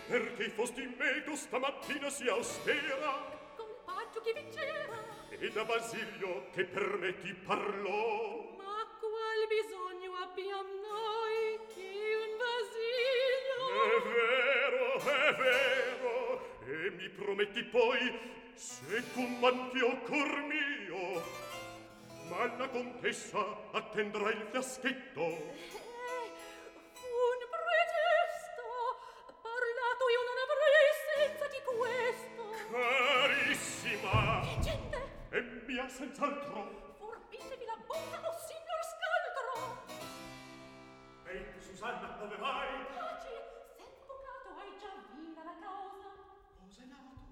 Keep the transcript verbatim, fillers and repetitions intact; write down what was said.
perché fosti in me tu stamattina si austera? Colpaggio chi vincera? E da Basilio che per me ti parlò. Ma qual bisogno abbiam noi che un Basilio? È vero, è vero, e mi prometti poi, se tu manchi o cor mio, ma la contessa attendrà il fiaschetto. Eh, un pretesto, parlato io non avrei senza di questo. Carissima! Gente! E mia senz'altro! Forbitevi la bocca, o signor scaltro! Ehi, Susanna, dove vai? Taci, s'è invocato, hai già vinta la causa. Cosa è nato?